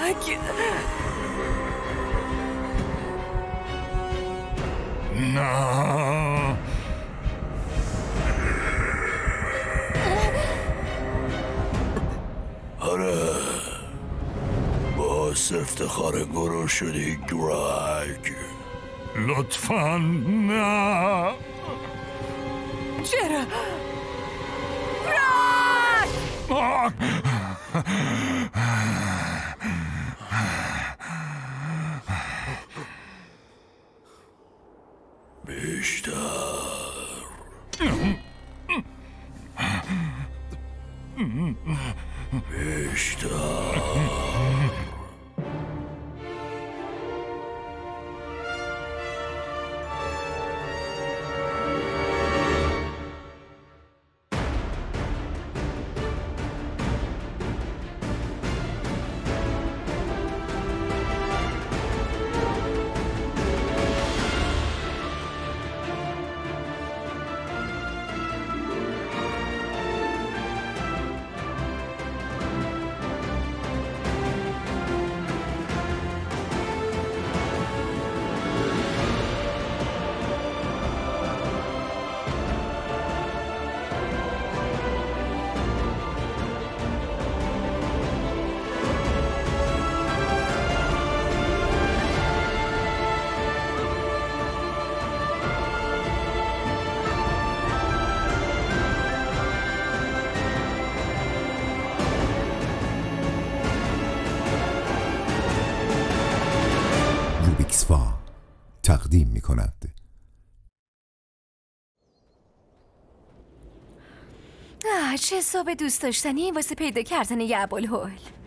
کمک. نه. آره باعث افتخار گروه شدی گرگ. لطفاً نه. چرا؟ بیشتر. تقدیم می کند. چه صبح دوست داشتنی واسه پیدا کردن یه ابوالهول.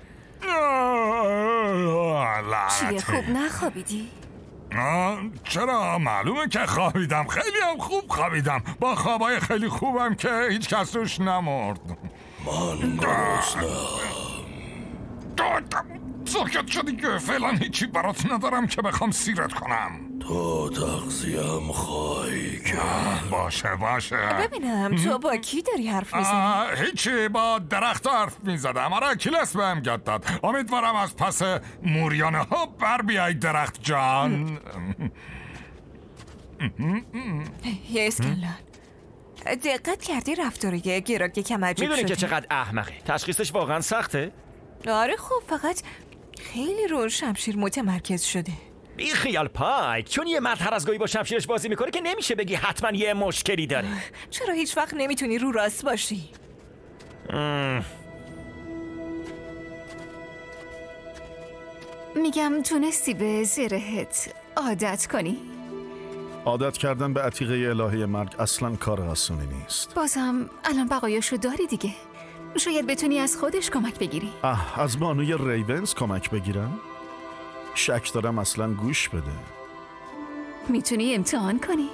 چیه خوب نخوابیدی؟ چرا؟ معلومه که خوابیدم، خیلی هم خوب خوابیدم، با خوابای خیلی خوبم که هیچ کس روش نمرد. من گرسنه‌ام. ساکت شدی که فعلا هیچی برات ندارم که بخوام سیرت کنم. تو تغذیه‌ام خواهی کرد. باشه ببینم تو با کی داری حرف میزنی؟ هیچی، با درخت حرف میزدم. آره کلاس بهم یاد داد. امیدوارم از پس موریانه ها بر بیای درخت جان. یه اسکلان دقت کردی رفتاری گراگ یکم عجیب شده؟ میدونی که چقدر احمقه؟ تشخیصش واقعا سخته؟ آره خب فقط خیلی رو شمشیر متمرکز شده. بی خیال پایک، چون یه مرد هر از گاهی با شمشیرش بازی میکنه که نمیشه بگی حتما یه مشکلی داره. چرا هیچ وقت نمیتونی رو راست باشی؟ میگم تونستی به زرهت عادت کنی؟ عادت کردن به عتیقه الهی مرگ اصلا کار آسونی نیست. بازم الان بقایاشو داری دیگه، شاید بتونی از خودش کمک بگیری. از بانوی ریونز کمک بگیرم؟ شک دارم اصلا گوش بده. میتونی امتحان کنی.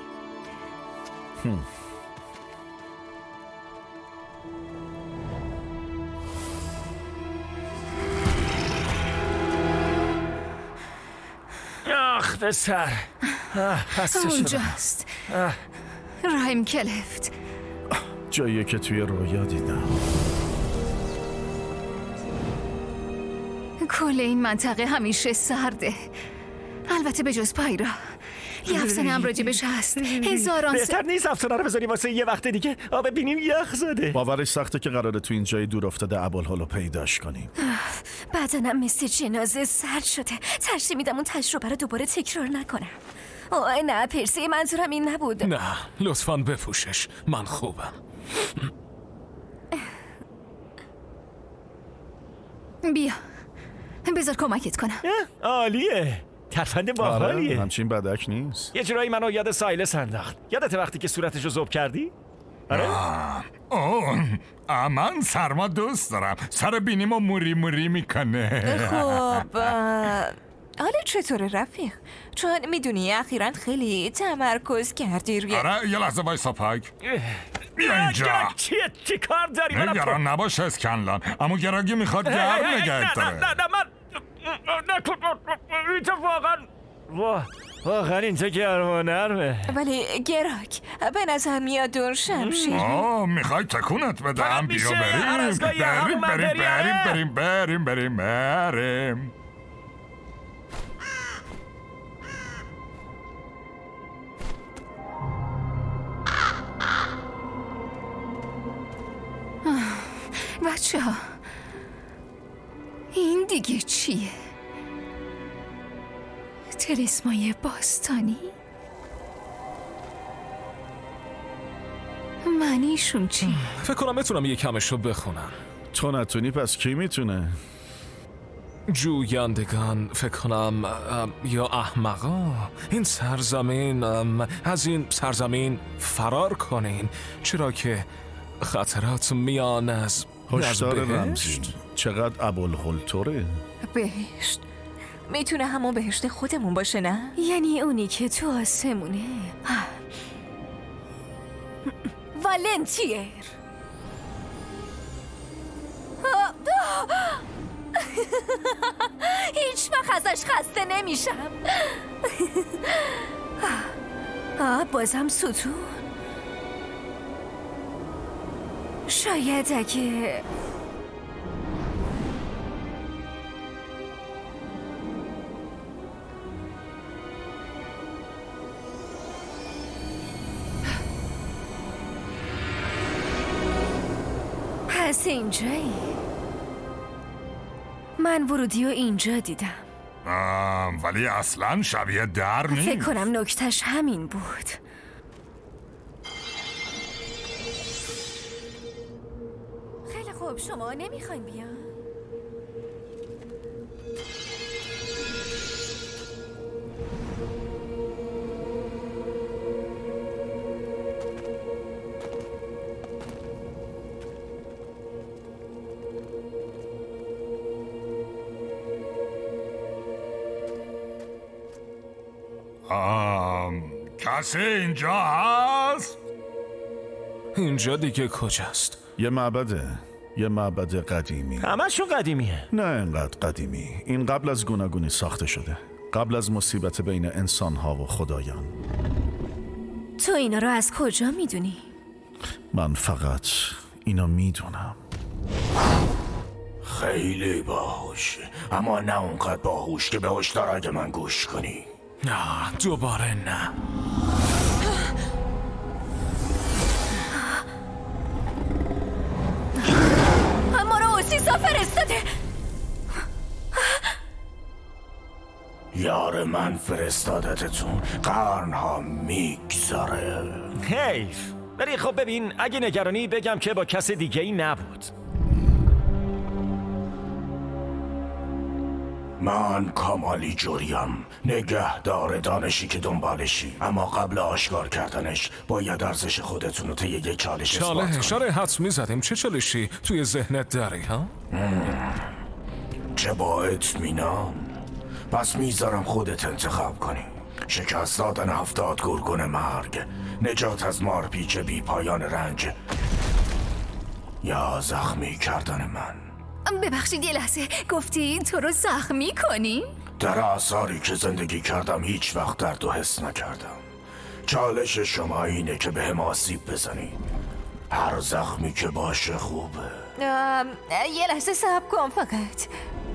آخ به سر. اونجاست رایم کلفت، جاییه که توی رویا دیدم. کل این منطقه همیشه سرده، البته به جز پایرا. یه افسانه هم راجبش هست. هزاران بهتر نیست افسانه رو بذاری واسه یه وقت دیگه؟ آب بینیم یخ زده. باورش سخته که قراره تو این جای دور افتاده ابوالهول پیداش کنیم. بدنم مثل جنازه سرد شده، ترجیح میدم اون تجربه رو دوباره تکرار نکنم. نه پرسی، منظورم این نبود. نه لطفاً بپوشش، من خوبم. بیا بذار کمکت کنم. عالیه، ترفند باحالیه. همچین بدک نیست. یه جورایی منو یاد سایلس انداخت. یادت وقتی که صورتشو ذوب کردی؟ آره؟ من سرما دوست دارم، سر بینیمو موری موری میکنه. خب حالا چطوره رفیق؟ چون میدونی اخیراً خیلی تمرکز کردی روی... آره یه لحظه وایسا پایک. بیا اینجا. چی کار داری؟ نگران نباش اسکنلان، اما گراگی میخواد گرم نگهت داره. نه من اینجا واقعا اینجا گرم و نرمه. ولی گراگ به نظر میاد اون شمشیر. میخوای تکونت بدم؟ بیا بریم. بچه ها این دیگه چیه؟ تلیسمای باستانی؟ معنیشون چی؟ فکر کنم بتونم یه کمشو بخونم. تو نتونی پس کی میتونه؟ جویندگان فکر کنم یا احمقا این سرزمین از این سرزمین فرار کنین، چرا که خطرات میان از هشدار رمزی. بهشت. چقدر ابوالهلطوره؟ بهشت میتونه همون بهشت خودمون باشه نه؟ یعنی اونی که تو آسمونه. والنتیر. هیچ وقت ازش خسته نمیشم. بازم ستون. شاید اگه پس اینجایی. من ورودی رو اینجا دیدم. ولی اصلا شبیه در نیست. فکر کنم نکتش همین بود. خیلی خوب، شما نمیخواین بیان؟ کسی اینجا هست؟ اینجا دیگه کجاست؟ یه معبد قدیمی. همشون قدیمیه. نه اینقدر قدیمی. این قبل از گوناگونی ساخته شده، قبل از مصیبت بین انسان‌ها و خدایان. تو اینا رو از کجا میدونی؟ من فقط اینا میدونم. خیلی باهوش، اما نه اونقدر باهوش که به هشدارات من گوش کنی. دوباره نه. ما رو اوسیسا فرستاده. یار من فرستادتتون قرنها میگذاره. حیف. ولی خب ببین، اگه نگرانی بگم که با کس دیگه ای نبود. من کامالی جوریم، نگهدار دانشی که دنبالشی، اما قبل آشکار کردنش باید ارزش خودتون رو طی یک چالش اثبات کنی. اشاره حدس میزدیم. چه چالشی توی ذهنت داری ها؟ چه با اطمینان. پس میذارم خودت انتخاب کنی. شکست دادن 70 گرگون مرگ، نجات از مارپیچ بی پایان رنج، یا زخمی کردن من. ببخشید یه لحظه، گفتی تو رو زخمی کنی؟ در آثاری که زندگی کردم هیچ وقت درد و حس نکردم. چالش شما اینه که به هم آسیب بزنی. هر زخمی که باشه خوبه. یه لحظه صبر کن فقط.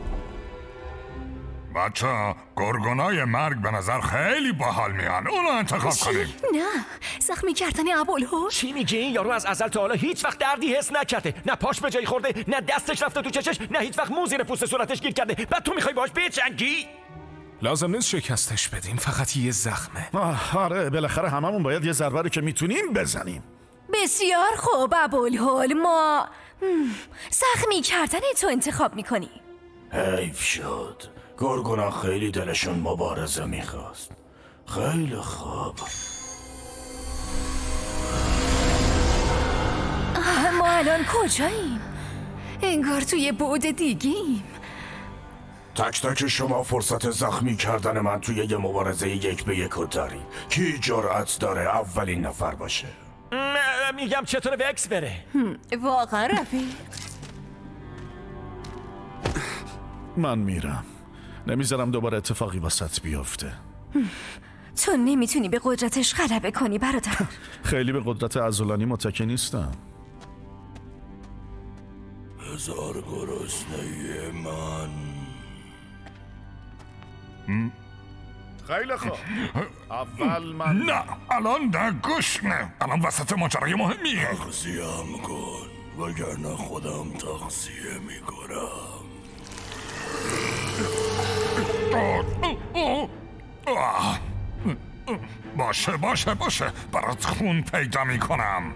بچه گرگونای مرگ به نظر خیلی باحال میان. اونو انتخاب کنید. نه، زخمی کردن ابوالهول. چی میگی؟ این یارو از ازل تا حالا هیچ وقت دردی حس نکرده. نه پاش به جایی خورده، نه دستش رفته تو چشش، نه هیچ وقت مو زیر پوست صورتش گیر کرده. بعد تو میخوای باش بجنگی؟ لازم نیست شکستش بدیم، فقط یه زخمه. آره بالاخره هممون باید یه ضربه رو که میتونیم بزنیم. بسیار خوب ابوالهول، ما زخمی کردن تو انتخاب میکنی. حیف شد. گرگونا خیلی دلشون مبارزه میخواست. خیلی خوب. ما الان کجاییم؟ انگار توی بعد دیگیم. تک تک شما فرصت زخمی کردن من توی یه مبارزه 1 به 1 رو داری. کی جرأت داره اولین نفر باشه؟ میگم چطور وکس بره؟ واقعا رفیق؟ من میرم. نمیذارم دوباره اتفاقی واسط بیفته. تو نمیتونی به قدرتش غلبه کنی برادر. خیلی به قدرت عضلانی متکی نیستم. هزار گرسنه من. خیلی خوب. اول من نه الان نه، گوش نه. الان وسط ماجرای مهمیه. تغذیم کن. وگرنه خودم تغذیه میکنم. باشه برات خون پیدا میکنم.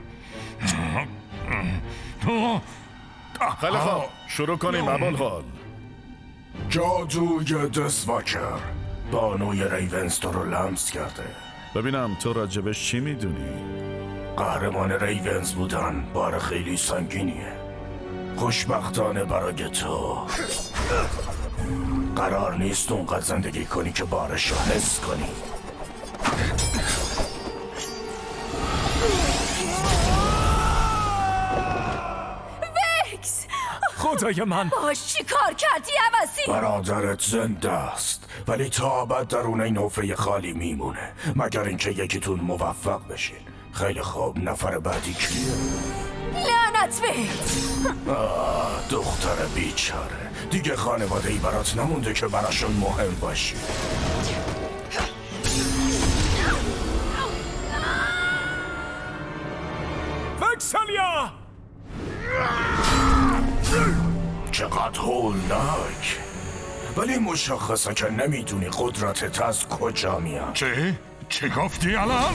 خیلی خوب شروع کنیم ابوالحال. جادوی دسواکر بانوی ریونز تو رو لمس کرده. ببینم تو راجبش چی میدونی؟ قهرمان ریونز بودن بار خیلی سنگینیه. خوشبختانه برای تو قرار نیست اونقدر زندگی کنی که بارش رو حس کنی. وکس! خدای من باش چی کار کردی عوضی؟ برادرت زنده است ولی تا ابد درون این حفره خالی میمونه مگر اینکه یکیتون موفق بشین. خیلی خوب، نفر بعدی کیه؟ لعنت بهت! دختر بیچاره دیگه خانواده‌ای برات نمونده که براشون مهم باشی. وکسلیا! چقدر هولناک، ولی مشخصه که نمیدونی قدرتت از کجا میاد. چی گفتی الان؟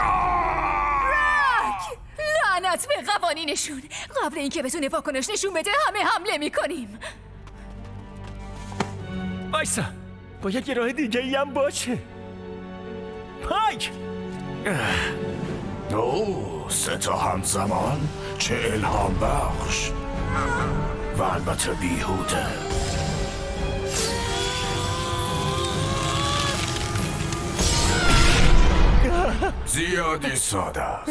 لعنت به قوانینشون. قبل اینکه بتونه واکنش نشون بده همه حمله میکنیم. وایسا، باید یه راه دیگه ای هم باشه. هایک! اوه، 3 تا همزمان؟ چه الهام بخش. و البته بیهوده. زیادی ساده است.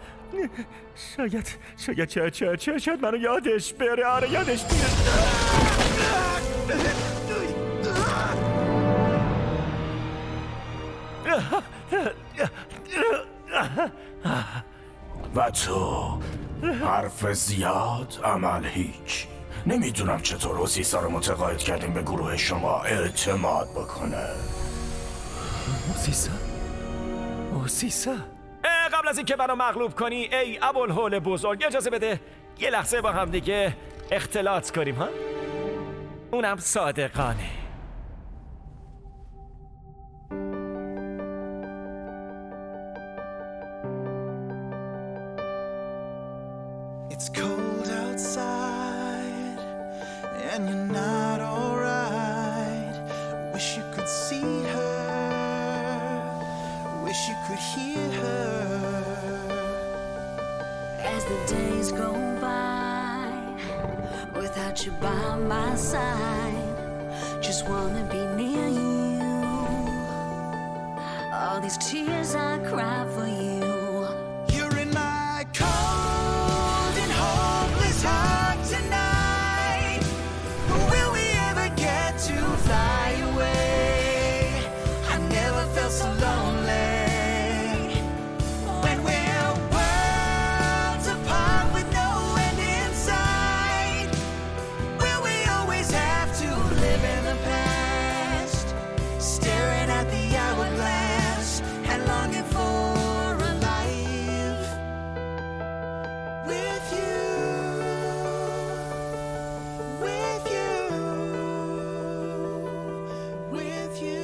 شاید منو یادش بره. آره یادش میره. و تو حرف زیاد، عمل هیچ. نمیدونم چطور اوزیسا رو متقاعد کردیم به گروه شما اعتماد بکنه. اوزیسا؟ قبل از اینکه منو مغلوب کنی ای ابوالهول بزرگ، اجازه بده یه لحظه با هم دیگه اختلاط کنیم ها؟ اونم صادقانه. It's cold outside and you're not alright. Wish you could see her, wish you could hear her. As the days go by without you by my side, just wanna be near you. All these tears I cry for you. You're in my cold and hopeless heart tonight. Will we ever get to fly away? I never felt so lonely. When we're worlds apart with no end in sight, will we always have to live in the past, staring at the hourglass and longing for a life with you, with you, with you.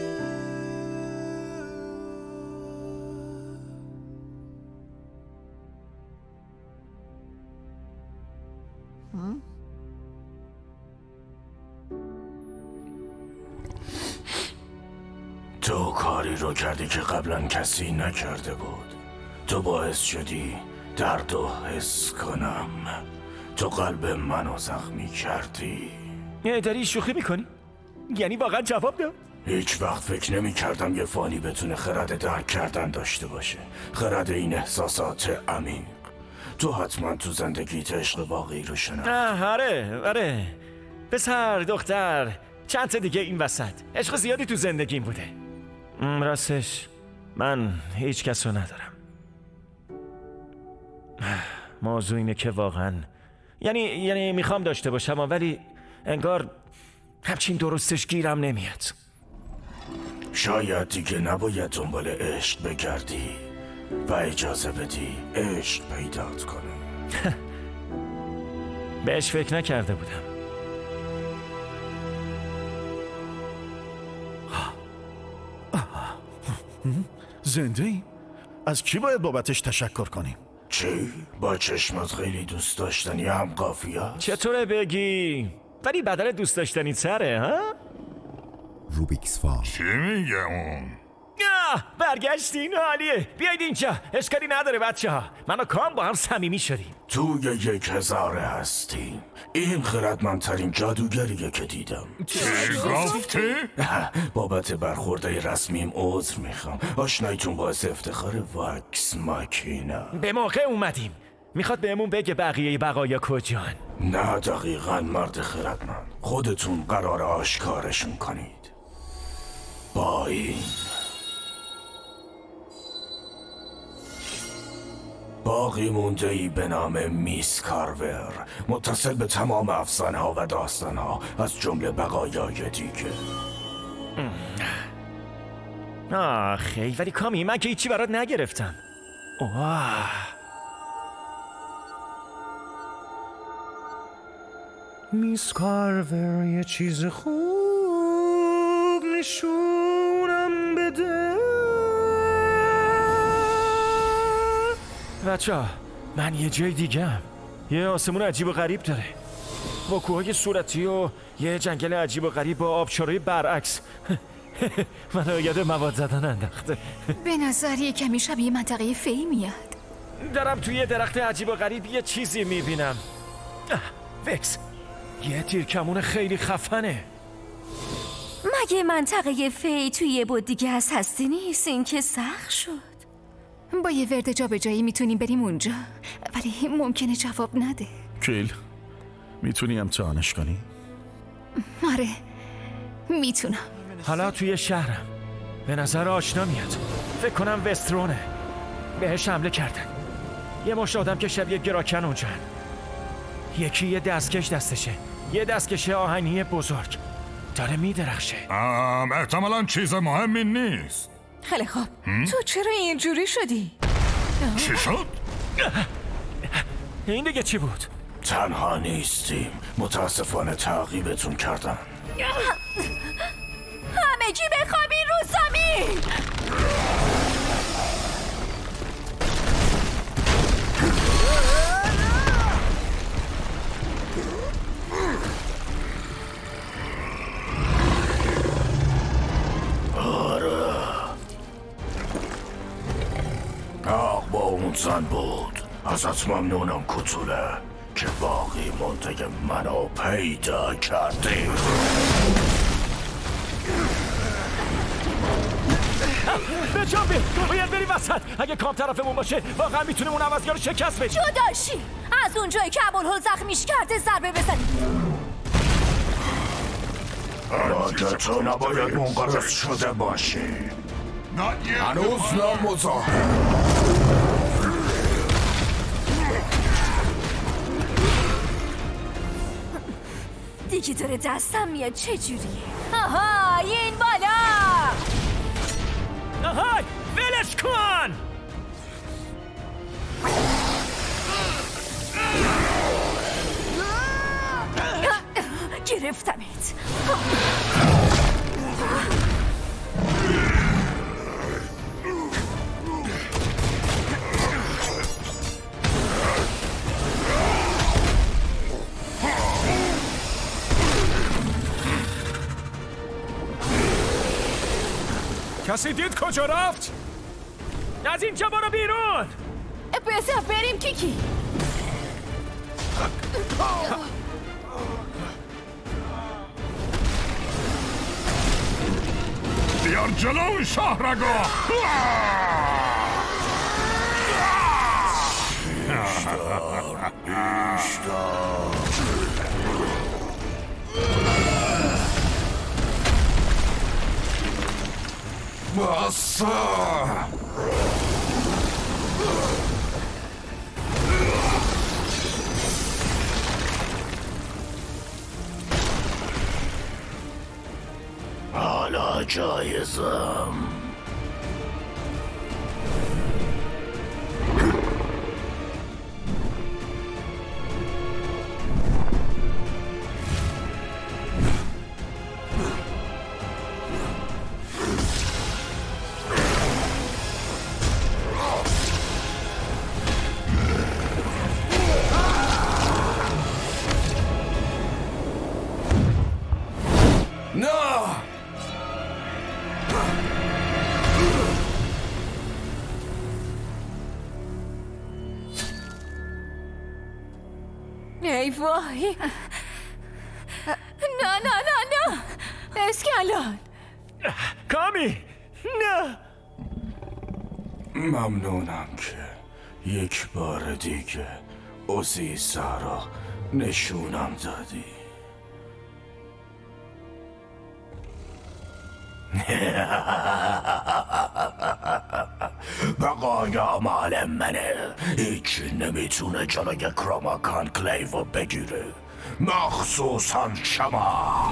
تو کاری رو کردی که قبلا کسی نکرده بود. تو باعث شدی درد و حس کنم. تو قلب منو زخمی کردی. داری شوخی میکنی؟ یعنی واقعا جواب داد؟ هیچ وقت فکر نمی کردم یه فانی بتونه خرد درک کردن داشته باشه. خرد این احساسات عمیق. تو حتما تو زندگیت عشق واقعی رو شناختی. آره پسر دختر چند تا دیگه این وسط عشق زیادی تو زندگیم بوده. راستش من هیچ کس رو ندارم. موضوع اینه که واقعا یعنی میخوام داشته باشم ولی انگار همچین درستش گیرم نمیاد. شاید دیگه نباید دنبال عشق بگردی و اجازه بدی عشق پیدات کنه. بهش فکر نکرده بودم. زنده ای؟ از کی باید بابتش تشکر کنیم؟ چی؟ با چشمات خیلی دوست داشتنی هم قافیه است؟ چطوره بگی؟ ولی بدل دوست داشتنی تره ها؟ روبیکس فال. چی میگه اون؟ برگشتین عالیه. بیاید اینجا. اشکالی نداره بچه ها. من و کام با هم صمیمی شدیم. توی 1000 هستیم. این خردمندترین جادوگریه که دیدم. چی گفتی؟ بابت برخورده رسمیم عذر میخوام. آشنایتون باعث افتخار واکس ماکینا. به موقع اومدیم. میخواد بهمون بگه بقیه بقایا کجان. نه دقیقاً مرد خردمند. خودتون قرار آشکارشون کنید. با این باقی مونده ای به نام میس کارور، متصل به تمام افسانه ها و داستان ها از جمله بقایای دیگه. آخی ولی کامی من که هیچی برات نگرفتم. میس کارور یه چیز خوب نشونم بده. بچه من یه جای دیگم. یه آسمون عجیب و غریب داره با کوههای صورتی و یه جنگل عجیب و غریب با آبشارهای برعکس. منو یاد مواد زدن انداخته. به نظر یه کمی شبیه منطقه فی میاد. دارم توی یه درخت عجیب و غریب یه چیزی میبینم. وکس یه تیرکمون خیلی خفنه. مگه منطقه فی توی یه بود دیگه از هستی نیست؟ این که سخت شد. با یه ورد جا به جایی میتونیم بریم اونجا، ولی ممکنه جواب نده. کیل میتونی امتحانش کنی؟ آره میتونم. حالا توی شهرم. به نظر آشنا میاد. فکر کنم وسترونه. بهش حمله کردن. یه مشت آدم که شبیه گراکن اونجا. یکی یه دستکش دستشه. یه دستکش آهنی بزرگ داره میدرخشه. احتمالاً چیز مهمی نیست. خیلی خوب. تو چرا اینجوری شدی؟ چی شد؟ این دیگه چی بود؟ تنها نیستیم. متاسفانه تعقیبتون کردن. همگی بخوابین رو زمین. با اون زن بود. ازت ممنونم کتوله که باقی مونده منو پیدا کردی. بجنبی باید بریم وسط. اگه کام طرفمون باشه واقعا میتونیم اون عوضگاه رو شکست بدیم. جداشی از اونجایی که ابوالهول زخمیش کرده ضربه بزنید. اگه تو نباید منقرض شده باشی. هنوز نامزاحم. دیگه داره دستم میاد. چجوریه؟ آها این بالا. آهای ولش کن. گرفتمت. کسی دید کجا رفت؟ از اینجا برو بیرون. بذار بریم کیکی. بیار جلو شهرگاه. حالا جایزم. ای وای. نه نه نه نه. اسکلان. کامی نه. ممنونم که یک بار دیگه اوزیسا را نشونم دادی. بقایا مال منه. هیچی نمیتونه جلوی کراما کانکلیو رو بگیره، مخصوصا شما.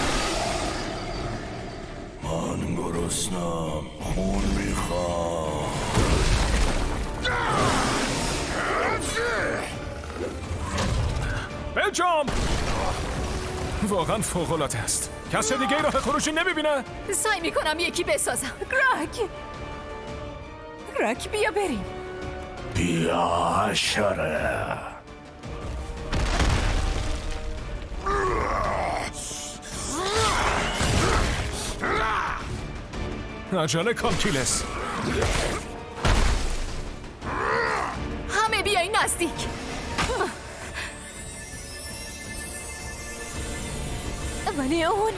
من گرسنم، خون میخوام. بجام واقعا فوق‌العاده است. کسی دیگه راه خروجی نمیبینه؟ سعی میکنم یکی بسازم. گراک بیا بریم. بیا حشره. عجله کن کیلس. همه بیاین نزدیک. ولی اون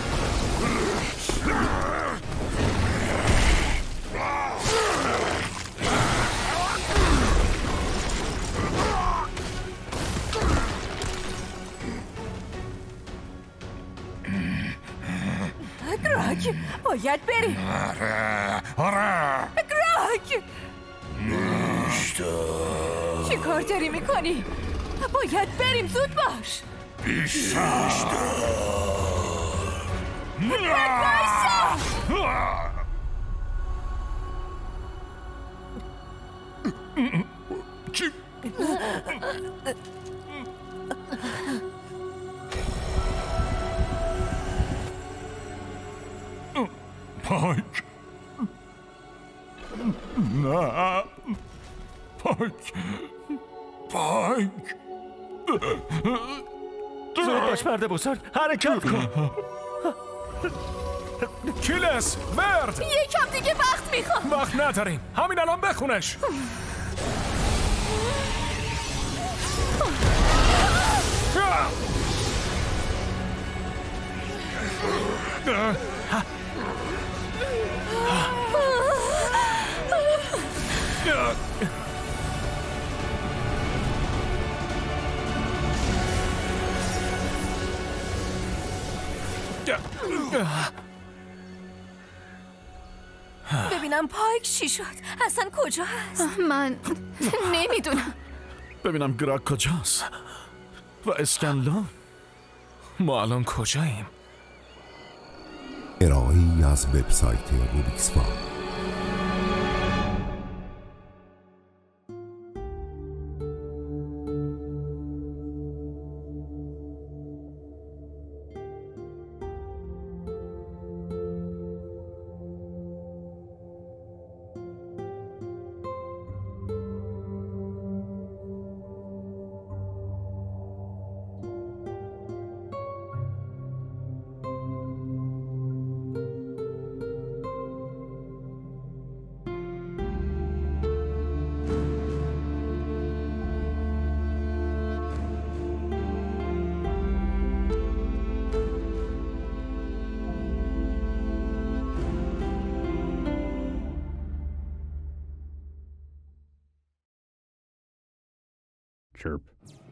گراک باید بریم. آره. گراک چی کار داری میکنی؟ باید بریم، زود باش. بیشتر. چی؟ پایک. نه پایک. پایک. زود باش مرد بزرگ، حرکت کن. کیلس ورد. یکم دیگه وقت میخوام. وقت نداریم، همین الان بخونش. ببینم پایک چی شد؟ اصلا کجا هست؟ من نمیدونم. ببینم گراک کجاست و اسکنلان. ما الان کجاییم؟ ارائه‌ای از وبسایت روبیکس فار. Chirp.